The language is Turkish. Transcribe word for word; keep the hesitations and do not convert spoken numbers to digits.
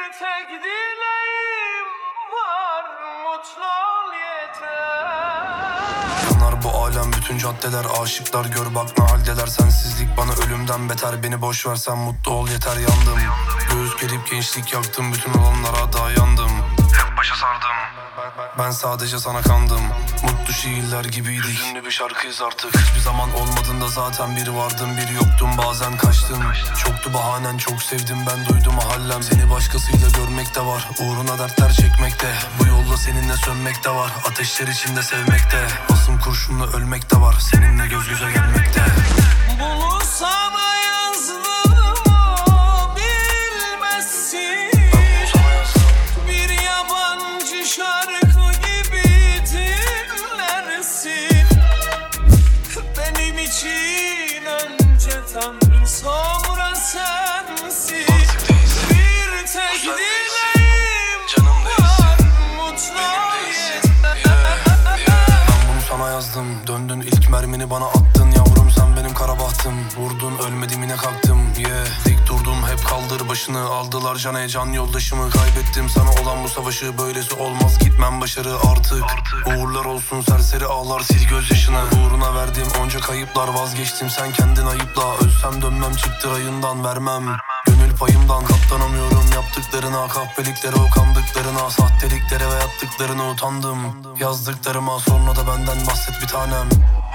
tek dileğim var, mutlu ol yeter. Yanar bu alem, bütün caddeler, aşıklar, gör bak ne haldeler. Sensizlik bana ölümden beter, beni boş ver sen mutlu ol yeter. Yandım, göğüs gerip gençlik yaktım, bütün olanlara dayandım. Hep başa sardım, ben sadece sana kandım. Mutlu şiirler gibiydik, hüzünlü bir şarkıyız artık. Hiçbir zaman olmadığında zaten biri vardım, biri yoktum, bazen kaçtım. Çoktu bahanen, çok sevdim ben, duydum mahallem. Seni başkasıyla görmek de var, uğruna dertler çekmekte. Bu yolda seninle sönmek de var, ateşler içinde sevmek de. Asım kurşunla ölmek de var, seninle göz göze gelmekte. Bunu sana yazdığımı bilmezsin. Bir yabancı şarkı gibi dinlersin. Benim için önce Tanrı, sonra sensin. Bir tek dileğim var, mutlu ol yeter. Ben bunu sana yazdım, döndün ilk mermini bana attın. Yavrum sen benim kara bahtım, vurdun ölmedim yine kalktım. Yeah, dik durdum hep, kaldır başını. Aldılar can can yoldaşımı, kaybettim sana olan bu savaşı. Böylesi olmaz, gitmem başarı artık, artık. Uğurlar olsun serseri ağlar, sil gözyaşını. Uğruna verdim onca kayıplar, vazgeçtim sen kendin ayıpla. Ölsem dönmem, çıktı rayından vermem, vermem. Gönül payımdan katlanamıyorum yaptıklarına, kahpeliklere, o kandıklarına, sahteriklere ve yaptıklarına utandım. Yazdıklarıma sonra da benden bahset bir tanem.